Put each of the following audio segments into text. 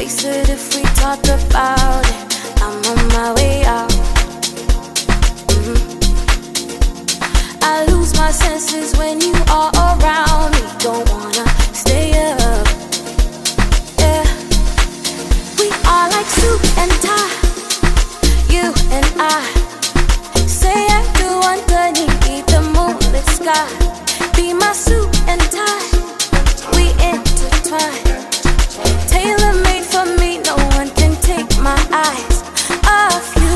face it, if we talk about it, I'm on my way out. I lose my senses when you are around me. Don't wanna stay up. Yeah, we are like suit and tie, you and I. Say I do underneath the moonlit sky. Be my suit and tie, we intertwine. Tailor-made for me, no one can take my eyes off you.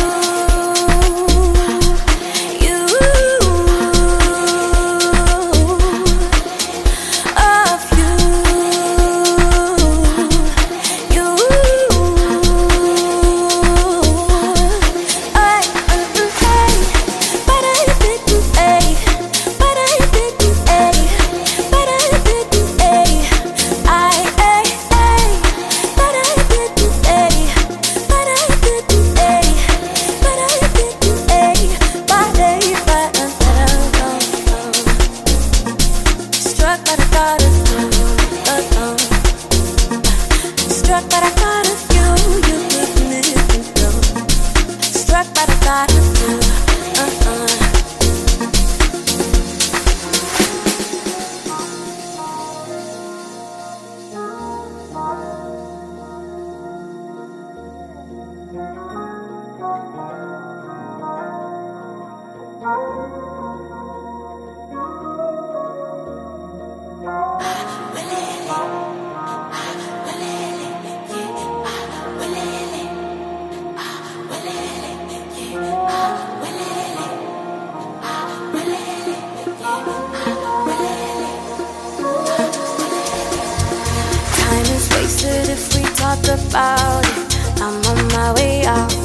About it, I'm on my way out.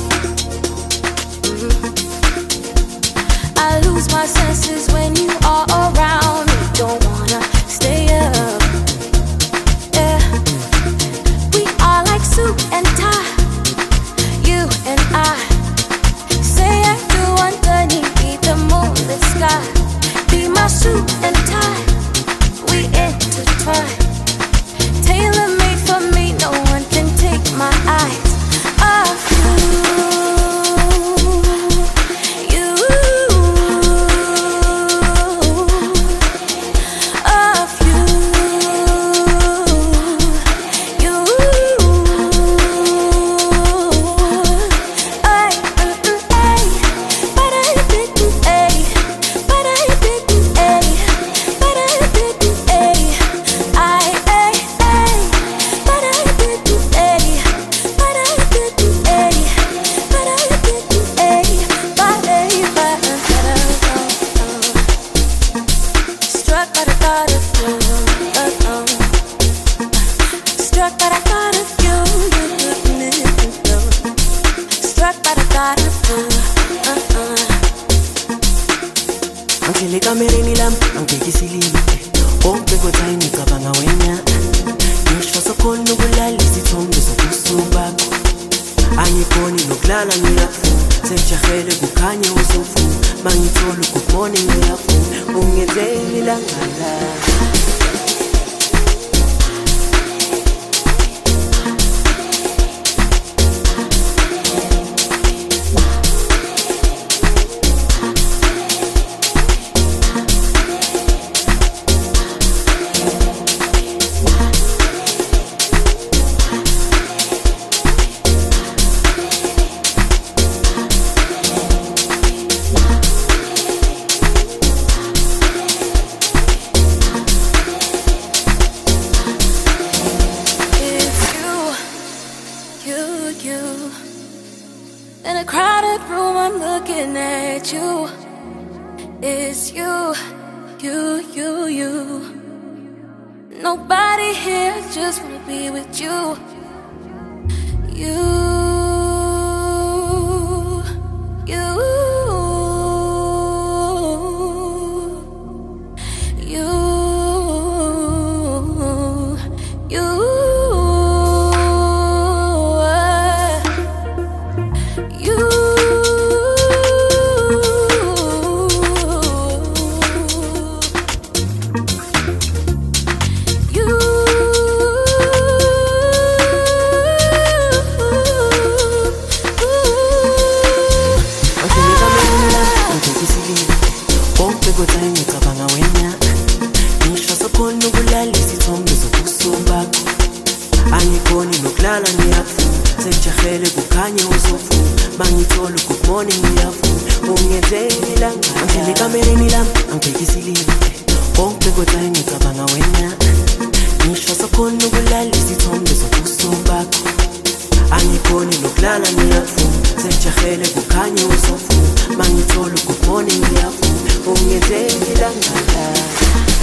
I lose my senses when you are around me. Don't wanna stay up. Yeah, we are like suit and tie, you and I. Say I do underneath the moonlit sky. Be my suit and tie, we intertwine. Tailor-made for me, no one can take my eyes off you. Kamereni lam angibhekisilile konke kodwa ngicabanga wena ngisho sokhona ukulala isithombe sobusuku bakho angiboni nokulala ngiyafuna sengijahele kukhanye usufu mangithola good morning ngiyafuna ungenzeni la ngala. In a crowded room, I'm looking at you. It's you. Nobody here, just wanna be with you. You. nokulala isithombe sobuso bakho angikhoni nokulala ngiyafuna sengijahele kukhanye uzofuna mangithola good morning ngiyafuna ungenzela ngani angile kamereni lami angibhekisile konke kodwa ngicabanga wena ngisho sokhona ukulala isithombe sobuso bakho angikhoni nokulala ngiyafuna sengijahele kukhanye uzofuna mangithola good morning ngiyafuna ungenzela ngani